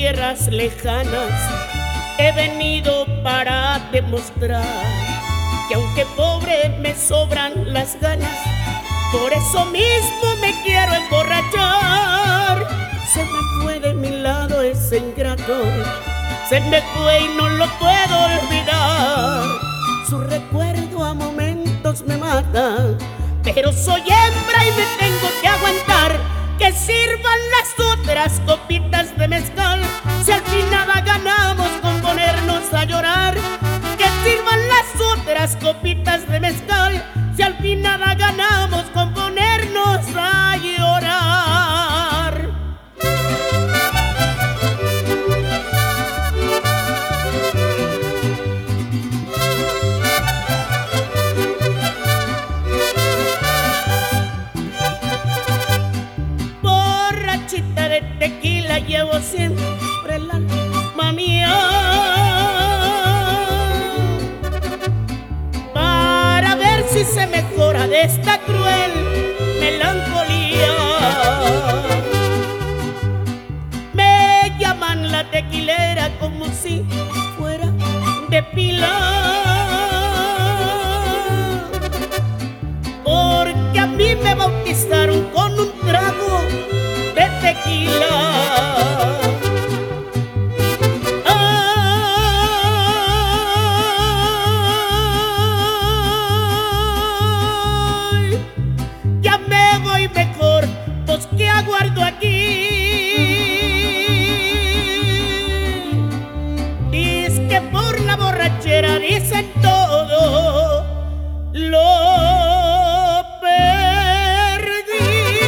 tierras lejanas he venido para demostrar que aunque pobre me sobran las ganas, por eso mismo me quiero emborrachar. Se me fue de mi lado ese ingrato, se me fue y no lo puedo olvidar. Su recuerdo a momentos me mata, pero soy hembra y me tengo que aguantar. Que sirvan las otras copitas de mezcal, si al fin nada ganamos con ponernos a llorar. Que sirvan las otras copitas de mezcal, si al fin nada ganamos con ponernos a llorar. Borrachita de tequila llevo siempre el alma mía, para ver si se mejora de esta cruel melancolía. Me llaman la tequilera como si fuera de pila, porque a mí me bautizaron con un trago de tequila. Ay, ya me voy mejor, pues que aguardo aquí. Dice que por la borrachera dicen todo lo perdí.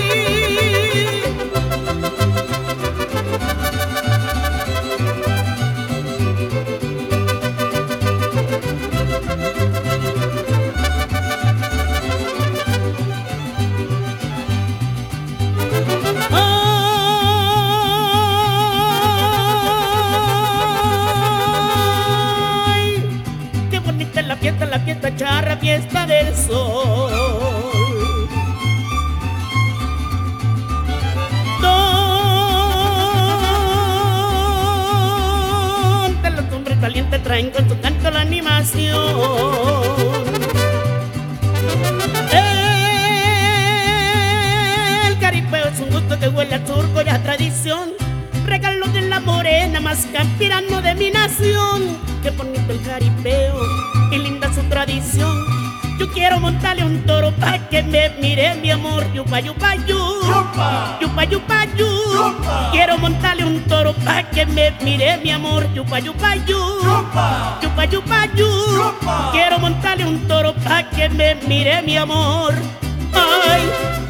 Ay, qué bonita es la fiesta charra, fiesta del sol. Donde los hombres valientes traen con su canto la animación. El caripeo es un gusto que huele a turco y a tradición, regalo de la morena más campirano de mi nación. Qué bonito el jaripeo y linda su tradición. Yo quiero montarle un toro pa' que me mire mi amor. Yupa, yupa, yu, yupa, yupa, yupa, yu. Quiero montarle un toro pa' que me mire mi amor. Yupa, yupa, yu, yupa, yupa, yupa, yu. Quiero montarle un toro pa' que me mire mi amor. Ay,